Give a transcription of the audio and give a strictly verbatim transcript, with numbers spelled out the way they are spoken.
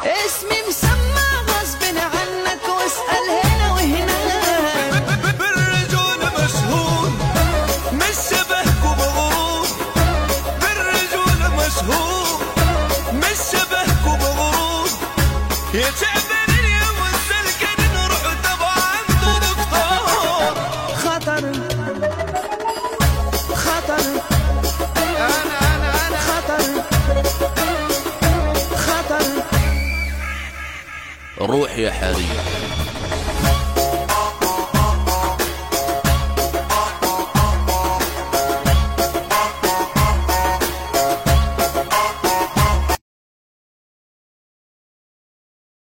اسمي مسمى غصب عنك واسأل هنا وهنا. بالرجولة مشهور مش شبهك وبغرور، بالرجولة مشهور مش شبهك وبغرور. يا تعبانين يا متسلكين نروح تبع عنده دكتور. خطر خطر انا انا انا خطر خطر. روح يا حريم.